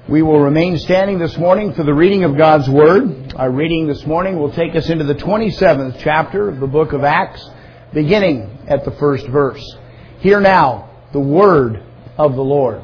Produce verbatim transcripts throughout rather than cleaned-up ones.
We will remain standing this morning for the reading of God's Word. Our reading this morning will take us into the twenty-seventh chapter of the book of Acts, beginning at the first verse. Hear now the Word of the Lord.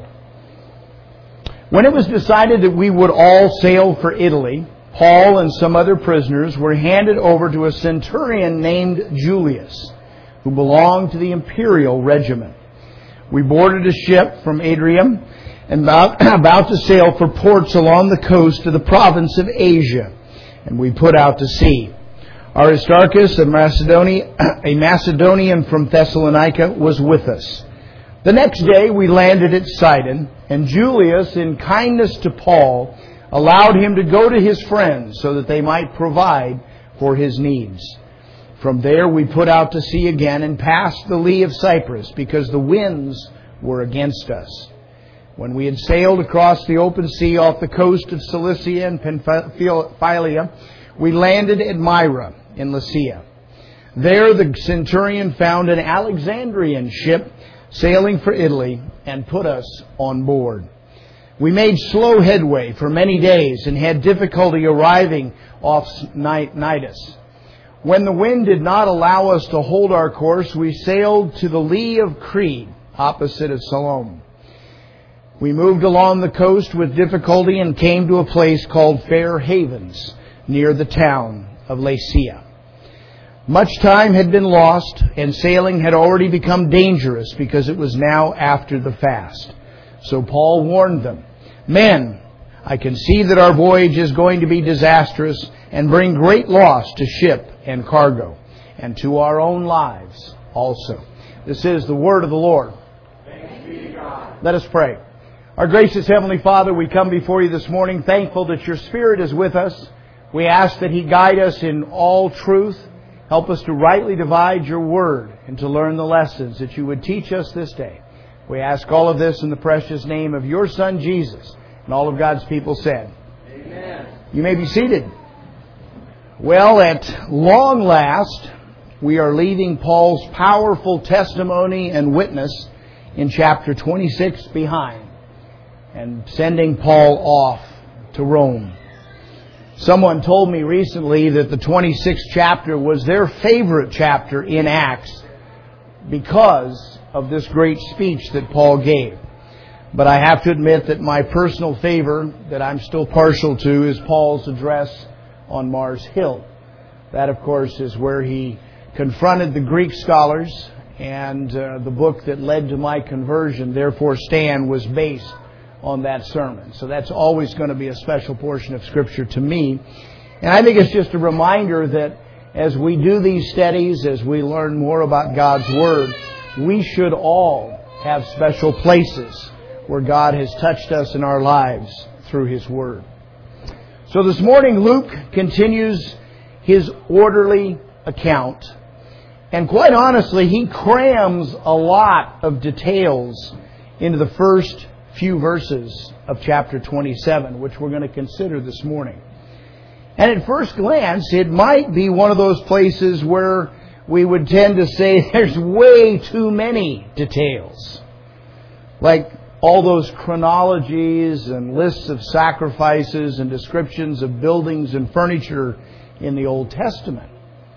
When it was decided that we would all sail for Italy, Paul and some other prisoners were handed over to a centurion named Julius, who belonged to the imperial regiment. We boarded a ship from Adrium and about, about to sail for ports along the coast of the province of Asia, and we put out to sea. Aristarchus, a Macedonian, a Macedonian from Thessalonica, was with us. The next day we landed at Sidon, and Julius, in kindness to Paul, allowed him to go to his friends so that they might provide for his needs. From there we put out to sea again and passed the lee of Cyprus because the winds were against us. When we had sailed across the open sea off the coast of Cilicia and Pamphylia, we landed at Myra in Lycia. There the centurion found an Alexandrian ship sailing for Italy and put us on board. We made slow headway for many days and had difficulty arriving off Cnidus. When the wind did not allow us to hold our course, we sailed to the lee of Crete, opposite of Salome. We moved along the coast with difficulty and came to a place called Fair Havens, near the town of Lasea. Much time had been lost, and sailing had already become dangerous because it was now after the fast. So Paul warned them, "Men, I can see that our voyage is going to be disastrous and bring great loss to ship and cargo, and to our own lives also." This is the word of the Lord. Thanks be to God. Let us pray. Our gracious Heavenly Father, we come before you this morning thankful that your Spirit is with us. We ask that He guide us in all truth. Help us to rightly divide your word and to learn the lessons that you would teach us this day. We ask all of this in the precious name of your Son, Jesus. And all of God's people said, Amen. You may be seated. Well, at long last, we are leaving Paul's powerful testimony and witness in chapter twenty-six behind and sending Paul off to Rome. Someone told me recently that the twenty-sixth chapter was their favorite chapter in Acts because of this great speech that Paul gave. But I have to admit that my personal favor that I'm still partial to is Paul's address on Mars Hill. That, of course, is where he confronted the Greek scholars, and uh, the book that led to my conversion, Therefore Stand, was based on that sermon. So that's always going to be a special portion of Scripture to me. And I think it's just a reminder that as we do these studies, as we learn more about God's Word, we should all have special places where God has touched us in our lives through His Word. So this morning, Luke continues his orderly account. And quite honestly, he crams a lot of details into the first few verses of chapter twenty-seven, which we're going to consider this morning. And at first glance, it might be one of those places where we would tend to say there's way too many details. Like all those chronologies and lists of sacrifices and descriptions of buildings and furniture in the Old Testament.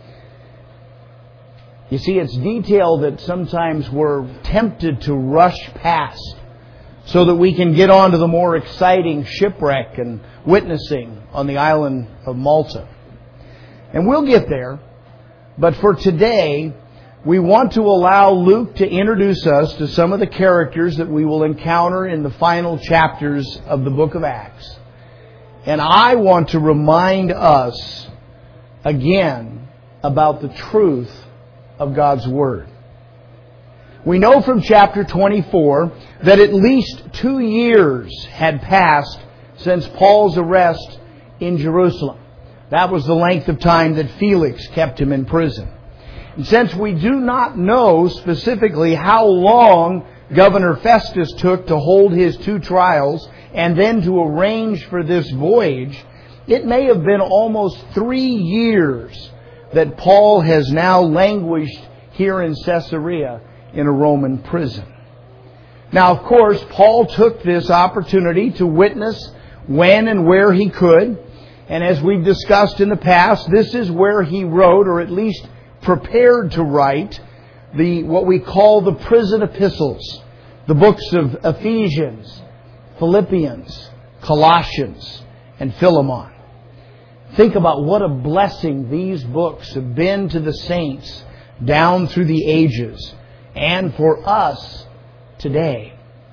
You see, it's detail that sometimes we're tempted to rush past so that we can get on to the more exciting shipwreck and witnessing on the island of Malta. And we'll get there, but for today, we want to allow Luke to introduce us to some of the characters that we will encounter in the final chapters of the book of Acts. And I want to remind us again about the truth of God's Word. We know from chapter twenty-four that at least two years had passed since Paul's arrest in Jerusalem. That was the length of time that Felix kept him in prison. And since we do not know specifically how long Governor Festus took to hold his two trials and then to arrange for this voyage, it may have been almost three years that Paul has now languished here in Caesarea in a Roman prison. Now, of course, Paul took this opportunity to witness when and where he could. And as we've discussed in the past, this is where he wrote, or at least prepared to write, the what we call the prison epistles, the books of Ephesians, Philippians, Colossians, and Philemon. Think about what a blessing these books have been to the saints down through the ages and for us today.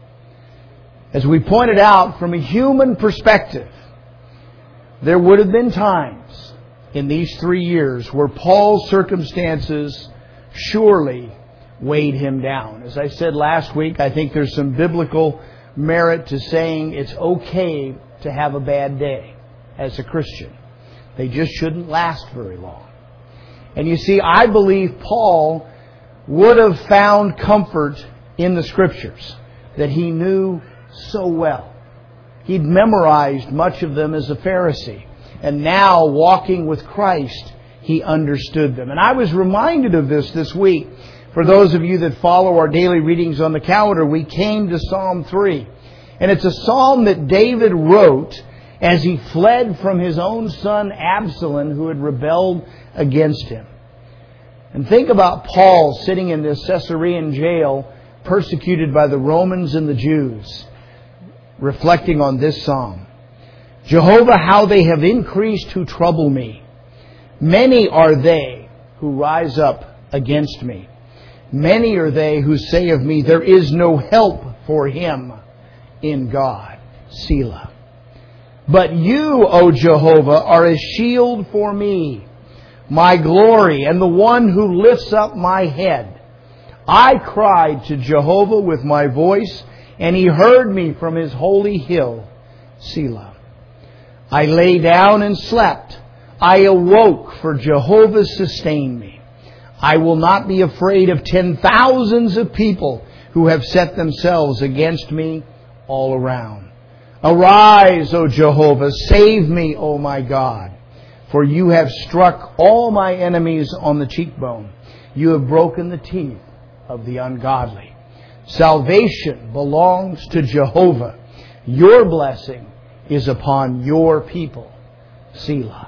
As we pointed out, from a human perspective, there would have been times in these three years where Paul's circumstances surely weighed him down. As I said last week, I think there's some biblical merit to saying it's okay to have a bad day as a Christian. They just shouldn't last very long. And you see, I believe Paul would have found comfort in the Scriptures that he knew so well. He'd memorized much of them as a Pharisee. And now, walking with Christ, he understood them. And I was reminded of this this week. For those of you that follow our daily readings on the calendar, we came to Psalm three. And it's a psalm that David wrote as he fled from his own son Absalom, who had rebelled against him. And think about Paul sitting in this Caesarean jail, persecuted by the Romans and the Jews, reflecting on this psalm. Jehovah, how they have increased who trouble me. Many are they who rise up against me. Many are they who say of me, there is no help for him in God. Selah. But you, O Jehovah, are a shield for me, my glory, and the one who lifts up my head. I cried to Jehovah with my voice, and He heard me from His holy hill, Selah. I lay down and slept. I awoke, for Jehovah sustained me. I will not be afraid of ten thousands of people who have set themselves against me all around. Arise, O Jehovah, save me, O my God. For you have struck all my enemies on the cheekbone. You have broken the teeth of the ungodly. Salvation belongs to Jehovah. Your blessing is upon your people. Selah.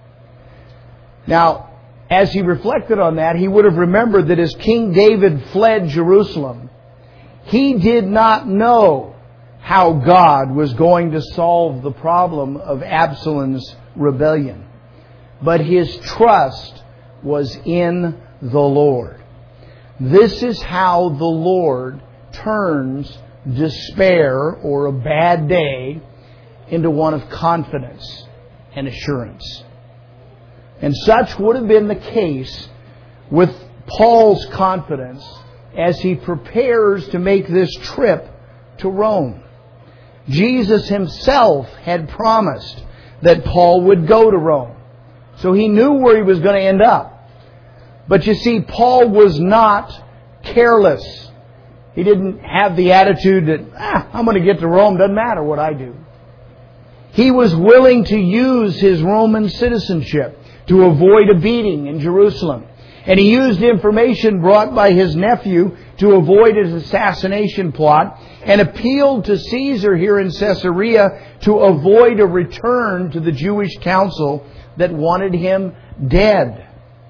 Now, as he reflected on that, he would have remembered that as King David fled Jerusalem, he did not know how God was going to solve the problem of Absalom's rebellion. But his trust was in the Lord. This is how the Lord turns despair or a bad day into one of confidence and assurance. And such would have been the case with Paul's confidence as he prepares to make this trip to Rome. Jesus himself had promised that Paul would go to Rome. So he knew where he was going to end up. But you see, Paul was not careless. He didn't have the attitude that, ah, I'm going to get to Rome, doesn't matter what I do. He was willing to use his Roman citizenship to avoid a beating in Jerusalem. And he used information brought by his nephew to avoid his assassination plot and appealed to Caesar here in Caesarea to avoid a return to the Jewish council that wanted him dead.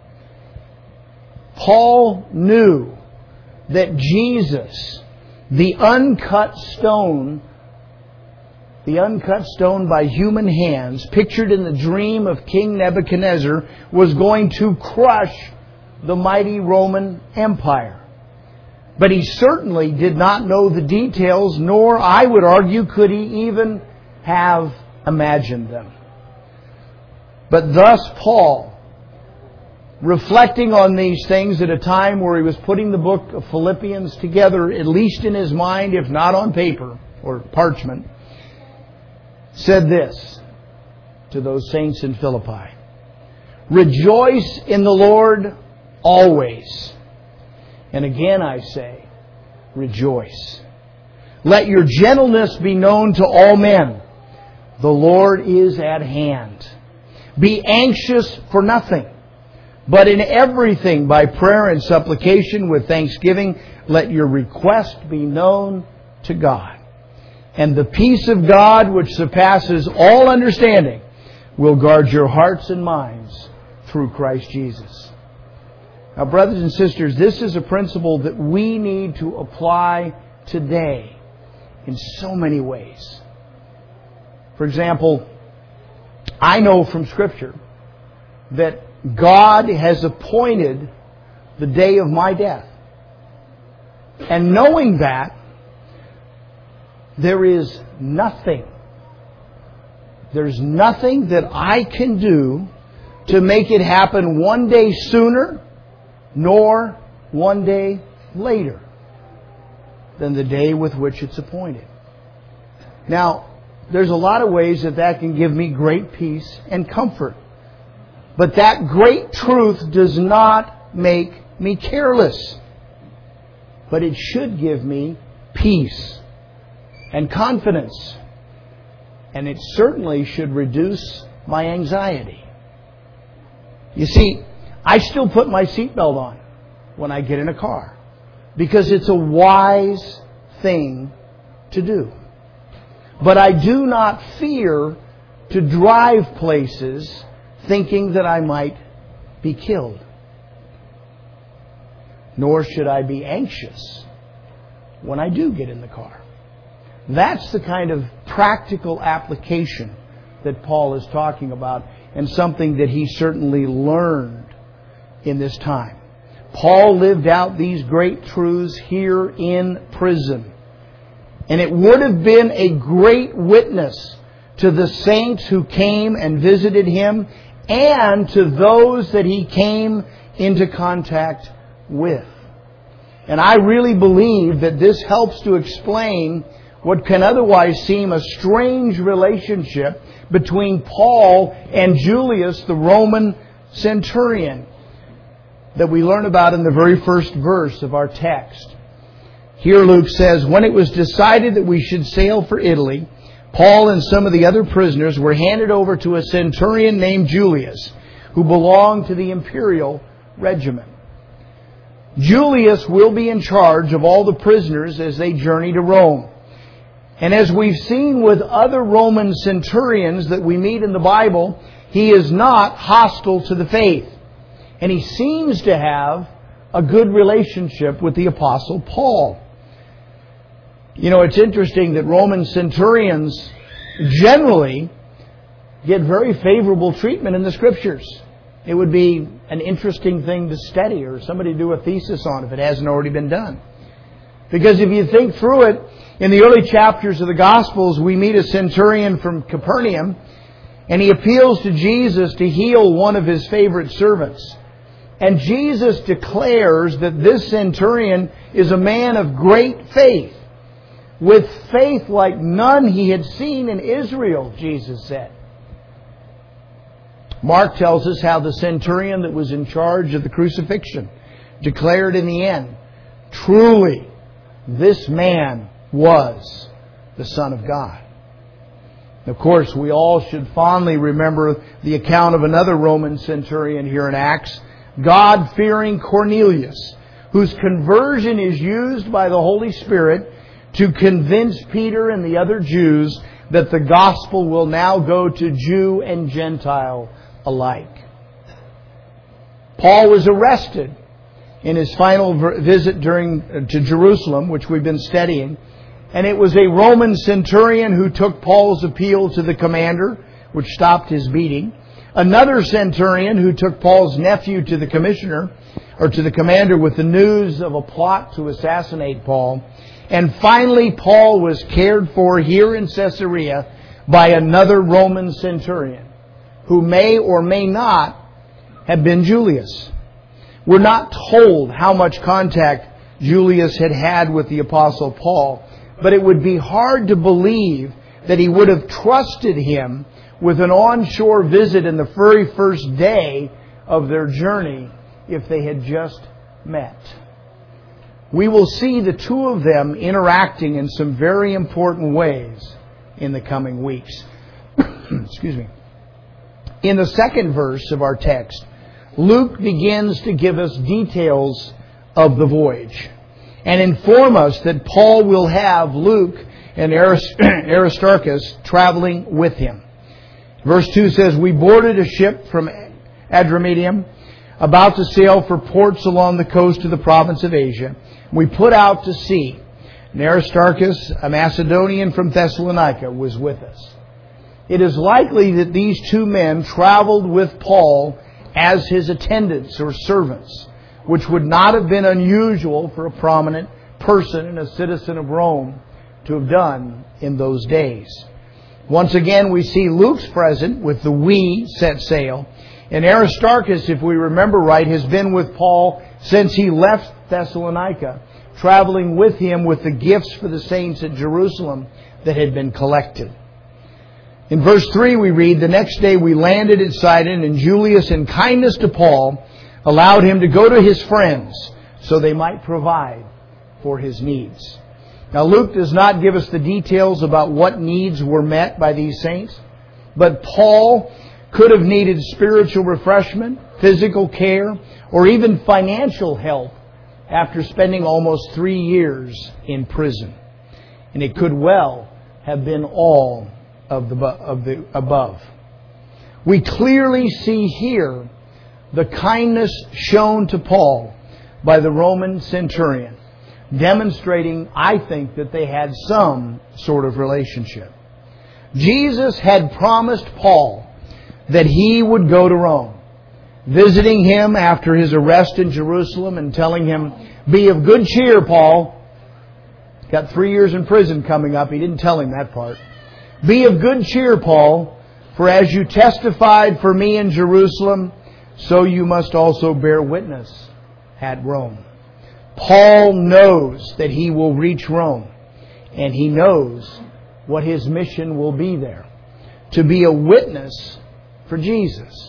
Paul knew that Jesus, the uncut stone, the uncut stone by human hands, pictured in the dream of King Nebuchadnezzar, was going to crush the mighty Roman Empire. But he certainly did not know the details, nor, I would argue, could he even have imagined them. But thus Paul, reflecting on these things at a time where he was putting the book of Philippians together, at least in his mind, if not on paper or parchment, said this to those saints in Philippi. Rejoice in the Lord always. And again I say, rejoice. Let your gentleness be known to all men. The Lord is at hand. Be anxious for nothing, but in everything by prayer and supplication with thanksgiving, let your request be known to God. And the peace of God, which surpasses all understanding, will guard your hearts and minds through Christ Jesus. Now, brothers and sisters, this is a principle that we need to apply today in so many ways. For example, I know from Scripture that God has appointed the day of my death. And knowing that, there is nothing, there's nothing that I can do to make it happen one day sooner nor one day later than the day with which it's appointed. Now, there's a lot of ways that that can give me great peace and comfort. But that great truth does not make me careless. But it should give me peace and confidence. And it certainly should reduce my anxiety. You see, I still put my seatbelt on when I get in a car because it's a wise thing to do. But I do not fear to drive places thinking that I might be killed. Nor should I be anxious when I do get in the car. That's the kind of practical application that Paul is talking about, and something that he certainly learned in this time. Paul lived out these great truths here in prison. And it would have been a great witness to the saints who came and visited him and to those that he came into contact with. And I really believe that this helps to explain what can otherwise seem a strange relationship between Paul and Julius, the Roman centurion, that we learn about in the very first verse of our text. Here Luke says, when it was decided that we should sail for Italy, Paul and some of the other prisoners were handed over to a centurion named Julius, who belonged to the imperial regiment. Julius will be in charge of all the prisoners as they journey to Rome. And as we've seen with other Roman centurions that we meet in the Bible, he is not hostile to the faith. And he seems to have a good relationship with the Apostle Paul. You know, it's interesting that Roman centurions generally get very favorable treatment in the Scriptures. It would be an interesting thing to study or somebody do a thesis on if it hasn't already been done. Because if you think through it, in the early chapters of the Gospels, we meet a centurion from Capernaum, and he appeals to Jesus to heal one of his favorite servants. And Jesus declares that this centurion is a man of great faith, with faith like none he had seen in Israel, Jesus said. Mark tells us how the centurion that was in charge of the crucifixion declared in the end, truly, this man was the Son of God. Of course, we all should fondly remember the account of another Roman centurion here in Acts, God-fearing Cornelius, whose conversion is used by the Holy Spirit to convince Peter and the other Jews that the gospel will now go to Jew and Gentile alike. Paul was arrested in his final visit during to Jerusalem, which we've been studying, and it was a Roman centurion who took Paul's appeal to the commander, which stopped his beating. Another centurion who took Paul's nephew to the commissioner, or to the commander, with the news of a plot to assassinate Paul. And finally, Paul was cared for here in Caesarea by another Roman centurion, who may or may not have been Julius. We're not told how much contact Julius had had with the Apostle Paul, but it would be hard to believe that he would have trusted him with an onshore visit in the very first day of their journey if they had just met. We will see the two of them interacting in some very important ways in the coming weeks. Excuse me. In the second verse of our text, Luke begins to give us details of the voyage and inform us that Paul will have Luke and Aristarchus traveling with him. Verse two says, we boarded a ship from Adramyttium, about to sail for ports along the coast of the province of Asia. We put out to sea, and Aristarchus, a Macedonian from Thessalonica, was with us. It is likely that these two men traveled with Paul as his attendants or servants, which would not have been unusual for a prominent person and a citizen of Rome to have done in those days. Once again, we see Luke's present with the we set sail. And Aristarchus, if we remember right, has been with Paul since he left Thessalonica, traveling with him with the gifts for the saints at Jerusalem that had been collected. In verse three we read, the next day we landed at Sidon, and Julius, in kindness to Paul, allowed him to go to his friends so they might provide for his needs. Now Luke does not give us the details about what needs were met by these saints, but Paul could have needed spiritual refreshment, physical care, or even financial help after spending almost three years in prison. And it could well have been all of the, of the above. We clearly see here the kindness shown to Paul by the Roman centurion, demonstrating, I think, that they had some sort of relationship. Jesus had promised Paul that he would go to Rome, visiting him after his arrest in Jerusalem and telling him, be of good cheer, Paul. Got three years in prison coming up. He didn't tell him that part. Be of good cheer, Paul, for as you testified for me in Jerusalem, so you must also bear witness at Rome. Paul knows that he will reach Rome, and he knows what his mission will be there, to be a witness for Jesus.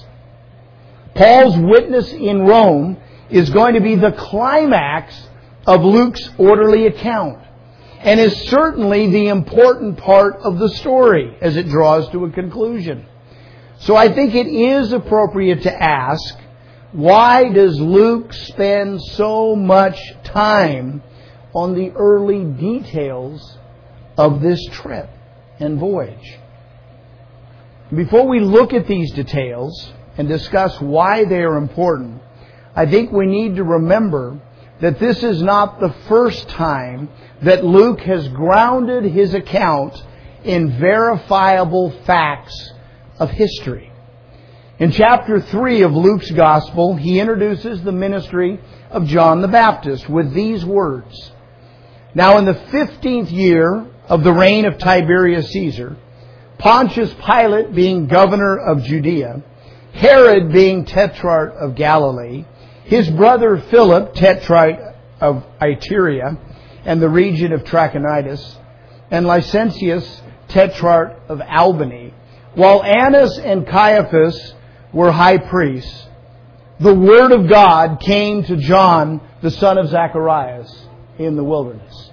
Paul's witness in Rome is going to be the climax of Luke's orderly account, and is certainly the important part of the story as it draws to a conclusion. So I think it is appropriate to ask, why does Luke spend so much time on the early details of this trip and voyage? Before we look at these details and discuss why they are important, I think we need to remember that this is not the first time that Luke has grounded his account in verifiable facts of history. In chapter three of Luke's Gospel, he introduces the ministry of John the Baptist with these words. Now in the fifteenth year of the reign of Tiberius Caesar, Pontius Pilate being governor of Judea, Herod being tetrarch of Galilee, his brother Philip, tetrarch of Iturea and the region of Trachonitis, and Licentius, tetrarch of Albany, while Annas and Caiaphas were high priests, the word of God came to John, the son of Zacharias, in the wilderness.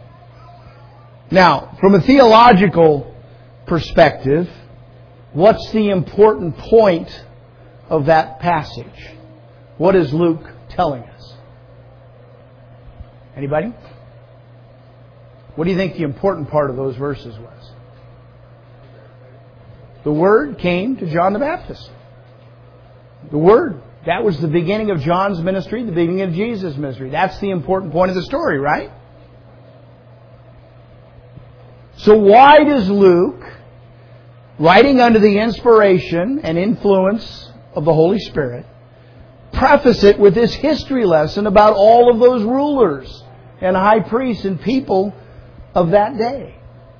Now, from a theological perspective, what's the important point of that passage? What is Luke telling us? Anybody? What do you think the important part of those verses was? The Word came to John the Baptist. The Word. That was the beginning of John's ministry, the beginning of Jesus' ministry. That's the important point of the story, right? So why does Luke, writing under the inspiration and influence of the Holy Spirit, preface it with this history lesson about all of those rulers and high priests and people of that day?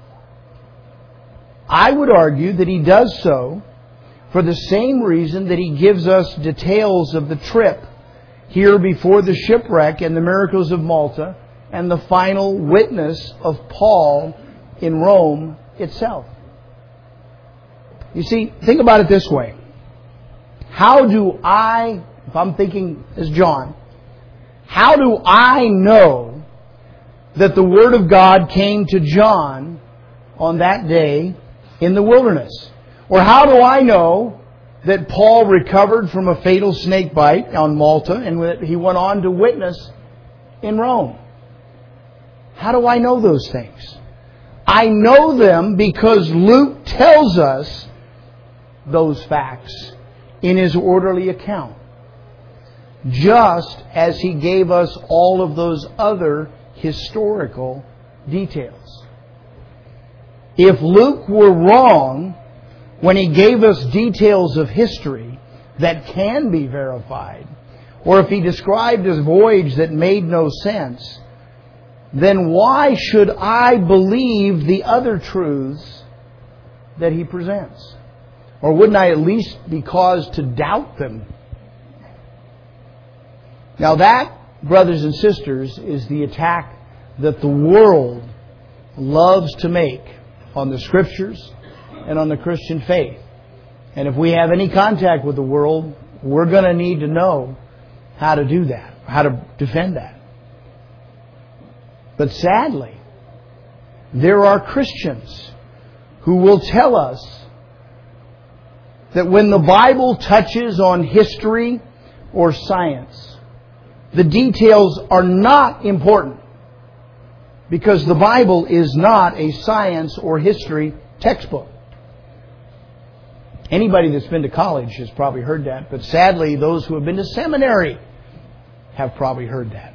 I would argue that he does so for the same reason that he gives us details of the trip here before the shipwreck and the miracles of Malta and the final witness of Paul in Rome itself. You see, think about it this way. How do I, if I'm thinking as John, how do I know that the Word of God came to John on that day in the wilderness? Or how do I know that Paul recovered from a fatal snake bite on Malta and that he went on to witness in Rome? How do I know those things? I know them because Luke tells us those facts in his orderly account, just as he gave us all of those other historical details. If Luke were wrong when he gave us details of history that can be verified, or if he described his voyage that made no sense, then why should I believe the other truths that he presents? Or wouldn't I at least be caused to doubt them? Now that, brothers and sisters, is the attack that the world loves to make on the Scriptures and on the Christian faith. And if we have any contact with the world, we're going to need to know how to do that, how to defend that. But sadly, there are Christians who will tell us that when the Bible touches on history or science, the details are not important because the Bible is not a science or history textbook. Anybody that's been to college has probably heard that, but sadly, those who have been to seminary have probably heard that.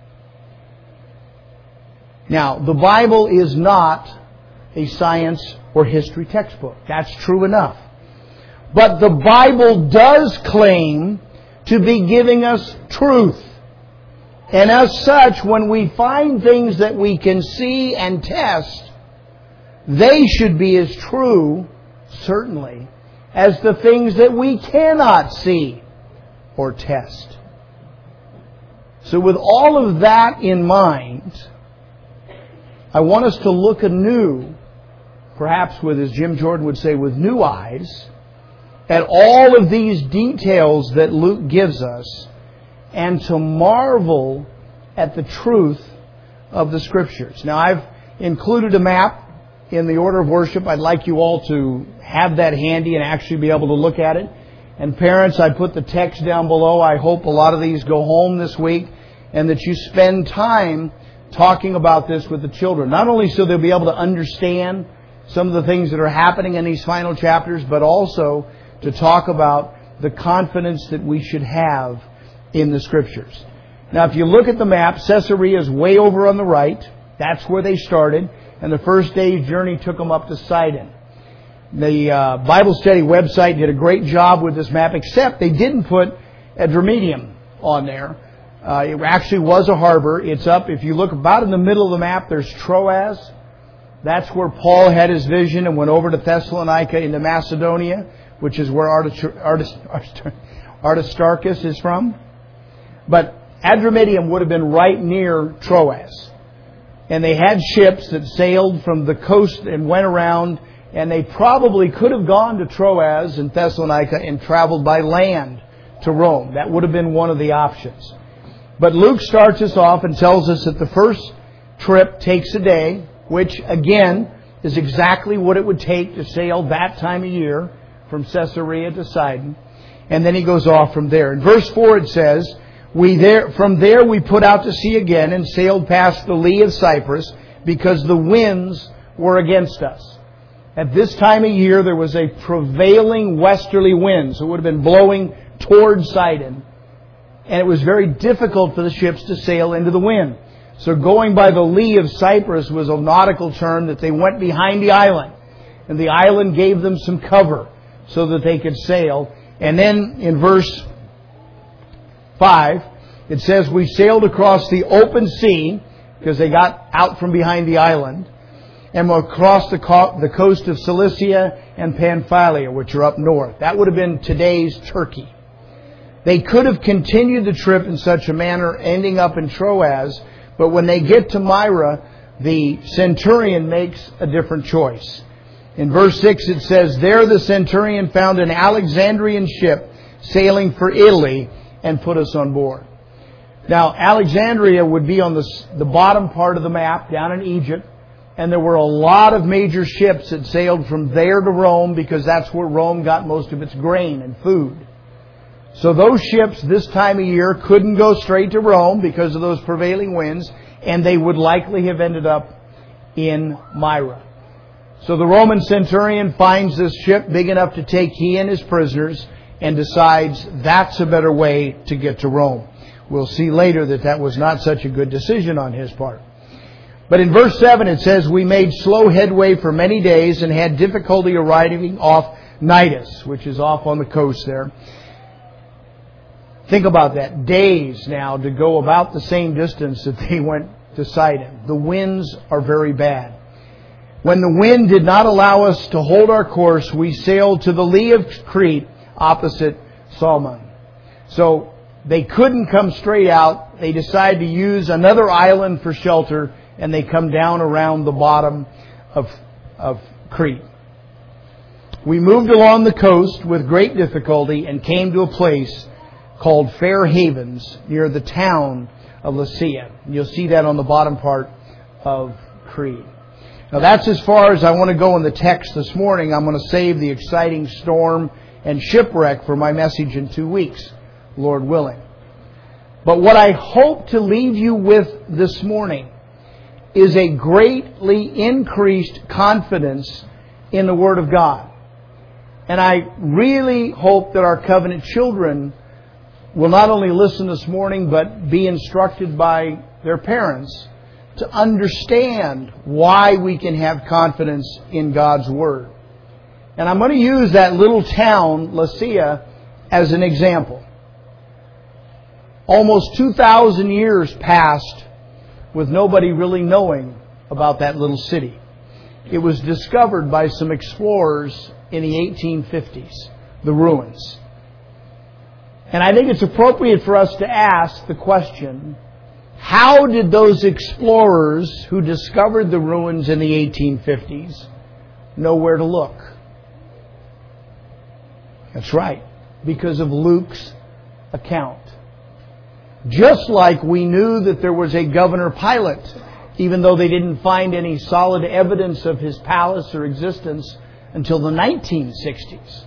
Now, the Bible is not a science or history textbook. That's true enough. But the Bible does claim to be giving us truth. And as such, when we find things that we can see and test, they should be as true, certainly, as the things that we cannot see or test. So with all of that in mind, I want us to look anew, perhaps with, as Jim Jordan would say, with new eyes, at all of these details that Luke gives us, and to marvel at the truth of the Scriptures. Now, I've included a map in the order of worship. I'd like you all to have that handy and actually be able to look at it. And parents, I put the text down below. I hope a lot of these go home this week and that you spend time talking about this with the children. Not only so they'll be able to understand some of the things that are happening in these final chapters, but also to talk about the confidence that we should have in the Scriptures. Now, if you look at the map, Caesarea is way over on the right. That's where they started. And the first day's journey took them up to Sidon. The uh, Bible Study website did a great job with this map, except they didn't put Adramyttium on there. Uh, it actually was a harbor. It's up, if you look about in the middle of the map, there's Troas. That's where Paul had his vision and went over to Thessalonica into Macedonia, which is where Aristarchus is from. But Adramyttium would have been right near Troas. And they had ships that sailed from the coast and went around, and they probably could have gone to Troas and Thessalonica and traveled by land to Rome. That would have been one of the options. But Luke starts us off and tells us that the first trip takes a day, which again is exactly what it would take to sail that time of year from Caesarea to Sidon. And then he goes off from there. In verse four it says, "We there from there we put out to sea again and sailed past the lee of Cyprus because the winds were against us." At this time of year there was a prevailing westerly wind, so it would have been blowing towards Sidon. And it was very difficult for the ships to sail into the wind. So going by the lee of Cyprus was a nautical term that they went behind the island. And the island gave them some cover so that they could sail. And then in verse five, it says, "We sailed across the open sea," because they got out from behind the island, "and across the, co- the coast of Cilicia and Pamphylia," which are up north. That would have been today's Turkey. They could have continued the trip in such a manner, ending up in Troas, but when they get to Myra, the centurion makes a different choice. In verse six it says, "There the centurion found an Alexandrian ship sailing for Italy and put us on board." Now, Alexandria would be on the, the bottom part of the map, down in Egypt, and there were a lot of major ships that sailed from there to Rome because that's where Rome got most of its grain and food. So those ships this time of year couldn't go straight to Rome because of those prevailing winds, and they would likely have ended up in Myra. So the Roman centurion finds this ship big enough to take he and his prisoners and decides that's a better way to get to Rome. We'll see later that that was not such a good decision on his part. But in verse seven it says, we made slow headway for many days and had difficulty arriving off Cnidus, which is off on the coast there. Think about that. Days now to go about the same distance that they went to Sidon. The winds are very bad. When the wind did not allow us to hold our course, we sailed to the lee of Crete opposite Salmon. So they couldn't come straight out. They decide to use another island for shelter, and they come down around the bottom of, of Crete. We moved along the coast with great difficulty and came to a place called Fair Havens near the town of Lasea. You'll see that on the bottom part of Crete. Now that's as far as I want to go in the text this morning. I'm going to save the exciting storm and shipwreck for my message in two weeks, Lord willing. But what I hope to leave you with this morning is a greatly increased confidence in the Word of God. And I really hope that our covenant children will not only listen this morning, but be instructed by their parents to understand why we can have confidence in God's Word. And I'm going to use that little town, Lasea, as an example. Almost two thousand years passed with nobody really knowing about that little city. It was discovered by some explorers in the eighteen fifties, the ruins. And I think it's appropriate for us to ask the question, how did those explorers who discovered the ruins in the eighteen fifties know where to look? That's right, because of Luke's account. Just like we knew that there was a Governor Pilate, even though they didn't find any solid evidence of his palace or existence until the nineteen sixties.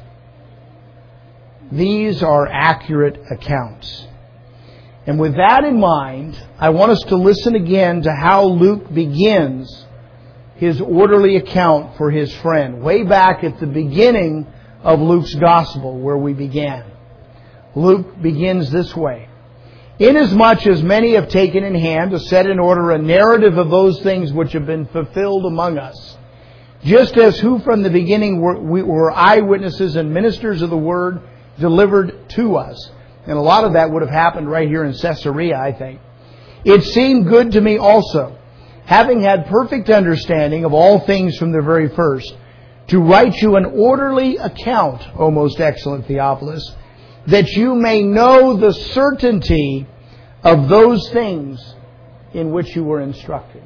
These are accurate accounts. And with that in mind, I want us to listen again to how Luke begins his orderly account for his friend, way back at the beginning of Luke's Gospel, where we began. Luke begins this way. Inasmuch as many have taken in hand to set in order a narrative of those things which have been fulfilled among us, just as who from the beginning were, we were eyewitnesses and ministers of the word delivered to us. And a lot of that would have happened right here in Caesarea, I think. It seemed good to me also, having had perfect understanding of all things from the very first, to write you an orderly account, O most excellent Theophilus, that you may know the certainty of those things in which you were instructed.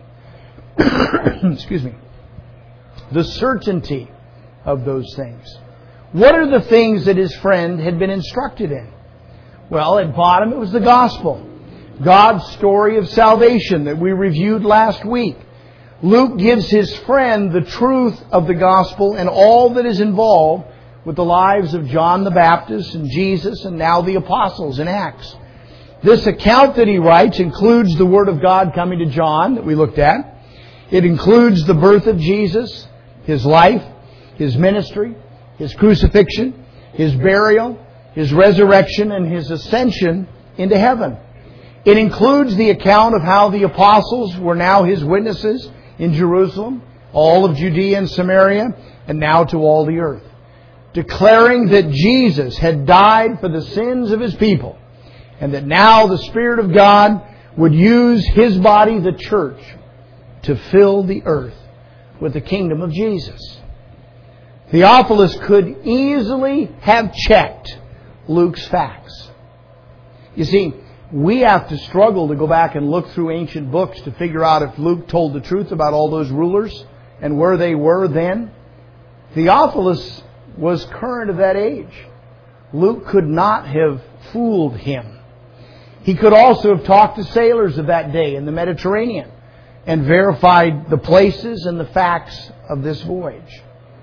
Excuse me. The certainty of those things. What are the things that his friend had been instructed in? Well, at bottom it was the gospel. God's story of salvation that we reviewed last week. Luke gives his friend the truth of the gospel and all that is involved with the lives of John the Baptist and Jesus and now the apostles in Acts. This account that he writes includes the Word of God coming to John that we looked at. It includes the birth of Jesus, His life, His ministry, His crucifixion, His burial, His resurrection, and His ascension into heaven. It includes the account of how the apostles were now His witnesses in Jerusalem, all of Judea and Samaria, and now to all the earth, declaring that Jesus had died for the sins of His people, and that now the Spirit of God would use His body, the church, to fill the earth with the kingdom of Jesus. Theophilus could easily have checked Luke's facts. You see, we have to struggle to go back and look through ancient books to figure out if Luke told the truth about all those rulers and where they were then. Theophilus was current of that age. Luke could not have fooled him. He could also have talked to sailors of that day in the Mediterranean and verified the places and the facts of this voyage.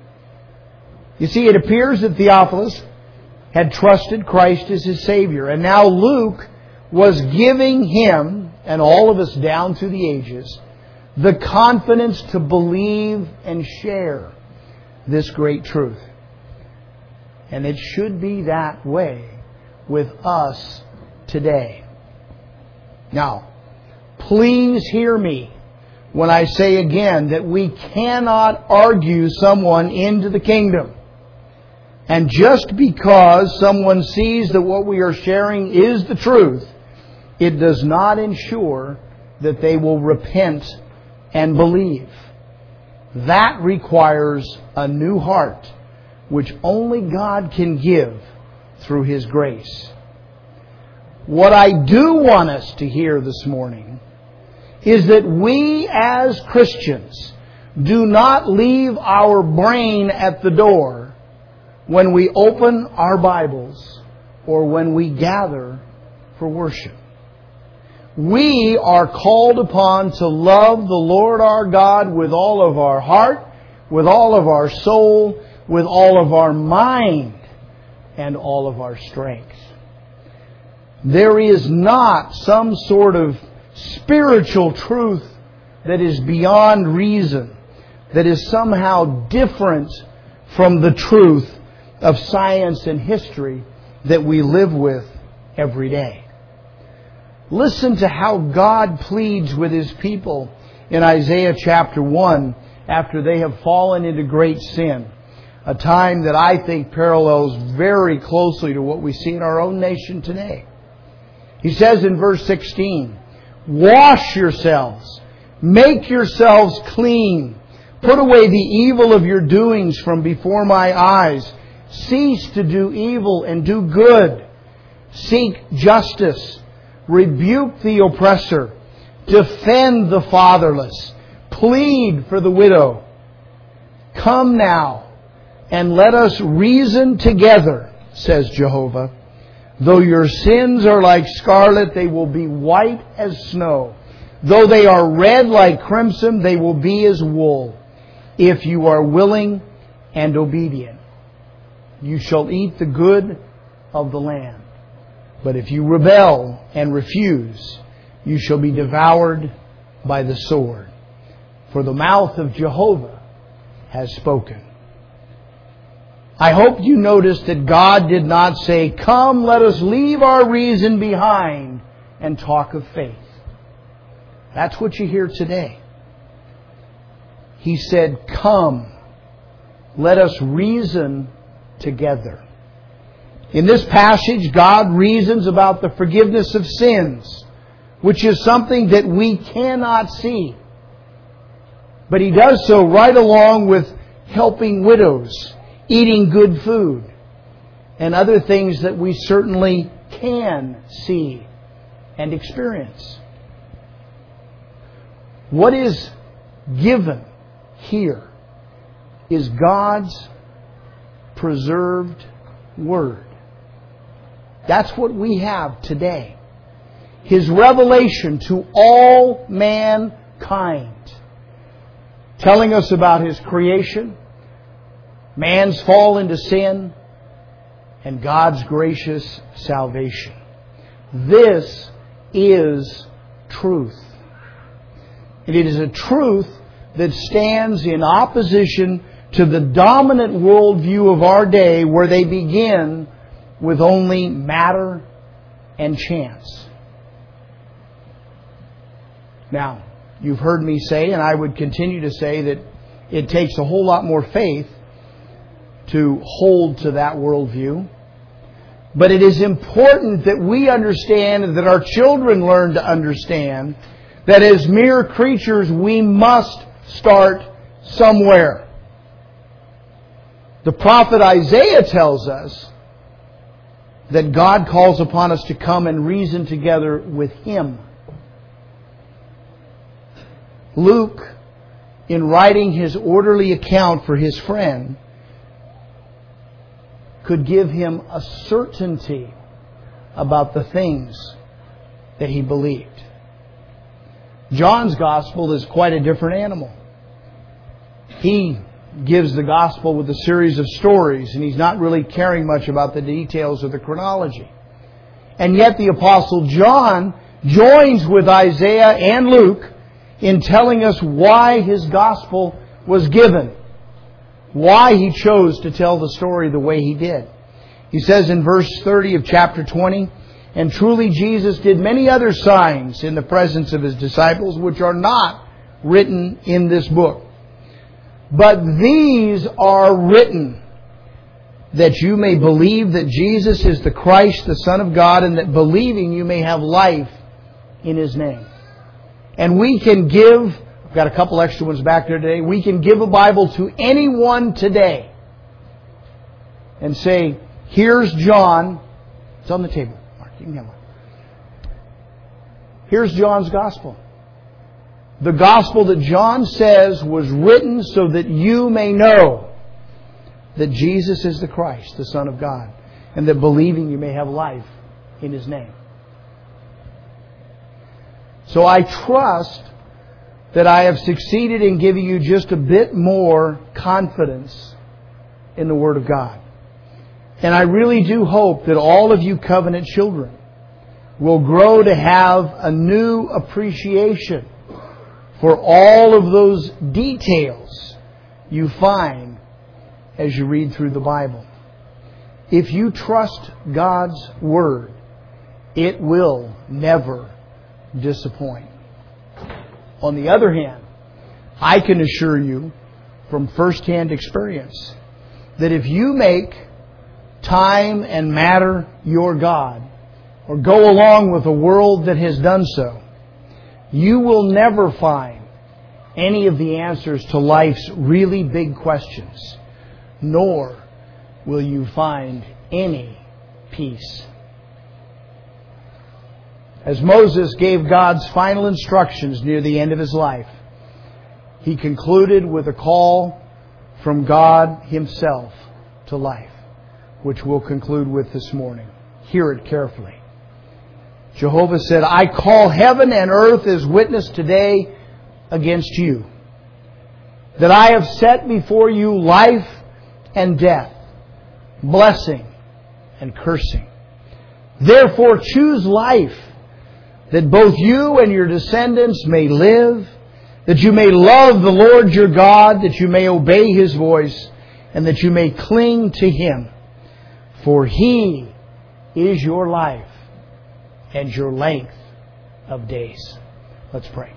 You see, it appears that Theophilus had trusted Christ as his Savior, and now Luke was giving him, and all of us down through the ages, the confidence to believe and share this great truth. And it should be that way with us today. Now, please hear me when I say again that we cannot argue someone into the kingdom. And just because someone sees that what we are sharing is the truth, it does not ensure that they will repent and believe. That requires a new heart, which only God can give through His grace. What I do want us to hear this morning is that we as Christians do not leave our brain at the door when we open our Bibles or when we gather for worship. We are called upon to love the Lord our God with all of our heart, with all of our soul, with all of our mind, and all of our strength. There is not some sort of spiritual truth that is beyond reason, that is somehow different from the truth of science and history that we live with every day. Listen to how God pleads with His people in Isaiah chapter one after they have fallen into great sin. A time that I think parallels very closely to what we see in our own nation today. He says in verse sixteen, "Wash yourselves, make yourselves clean, put away the evil of your doings from before my eyes. Cease to do evil and do good. Seek justice. Rebuke the oppressor. Defend the fatherless. Plead for the widow. Come now, and let us reason together, says Jehovah. Though your sins are like scarlet, they will be white as snow. Though they are red like crimson, they will be as wool. If you are willing and obedient, you shall eat the good of the land. But if you rebel and refuse, you shall be devoured by the sword. For the mouth of Jehovah has spoken." I hope you noticed that God did not say, "Come, let us leave our reason behind and talk of faith." That's what you hear today. He said, "Come, let us reason together." In this passage, God reasons about the forgiveness of sins, which is something that we cannot see. But He does so right along with helping widows, eating good food, and other things that we certainly can see and experience. What is given here is God's preserved Word. That's what we have today. His revelation to all mankind, telling us about His creation, man's fall into sin, and God's gracious salvation. This is truth. And it is a truth that stands in opposition to the dominant worldview of our day, where they begin with only matter and chance. Now, you've heard me say, and I would continue to say, that it takes a whole lot more faith to hold to that worldview. But it is important that we understand, and that our children learn to understand, that as mere creatures we must start somewhere. The prophet Isaiah tells us that God calls upon us to come and reason together with Him. Luke, in writing his orderly account for his friend, could give him a certainty about the things that he believed. John's gospel is quite a different animal. He gives the gospel with a series of stories, and he's not really caring much about the details of the chronology. And yet the Apostle John joins with Isaiah and Luke in telling us why His gospel was given, why He chose to tell the story the way He did. He says in verse thirty of chapter twenty, "And truly Jesus did many other signs in the presence of His disciples, which are not written in this book. But these are written, that you may believe that Jesus is the Christ, the Son of God, and that believing you may have life in His name." And we can give, I've got a couple extra ones back there today, we can give a Bible to anyone today and say, "Here's John." It's on the table. Mark, you can have one. Here's John's Gospel. The Gospel that John says was written so that you may know that Jesus is the Christ, the Son of God, and that believing you may have life in His name. So I trust that I have succeeded in giving you just a bit more confidence in the Word of God. And I really do hope that all of you covenant children will grow to have a new appreciation for all of those details you find as you read through the Bible. If you trust God's Word, it will never disappoint. On the other hand, I can assure you from first-hand experience that if you make time and matter your God, or go along with a world that has done so, you will never find any of the answers to life's really big questions, nor will you find any peace. As Moses gave God's final instructions near the end of his life, he concluded with a call from God Himself to life, which we'll conclude with this morning. Hear it carefully. Jehovah said, "I call heaven and earth as witness today against you, that I have set before you life and death, blessing and cursing. Therefore choose life, that both you and your descendants may live, that you may love the Lord your God, that you may obey His voice, and that you may cling to Him. For He is your life and your length of days." Let's pray.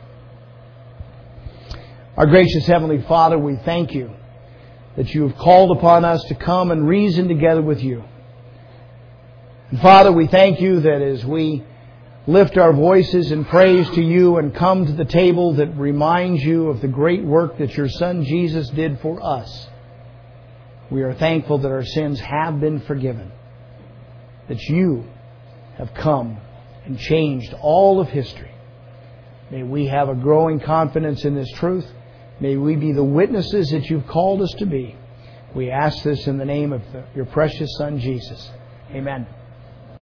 Our gracious Heavenly Father, we thank You that You have called upon us to come and reason together with You. And Father, we thank You that as we lift our voices in praise to You and come to the table that reminds You of the great work that Your Son Jesus did for us, we are thankful that our sins have been forgiven, that You have come and changed all of history. May we have a growing confidence in this truth. May we be the witnesses that You've called us to be. We ask this in the name of the, Your precious Son, Jesus. Amen.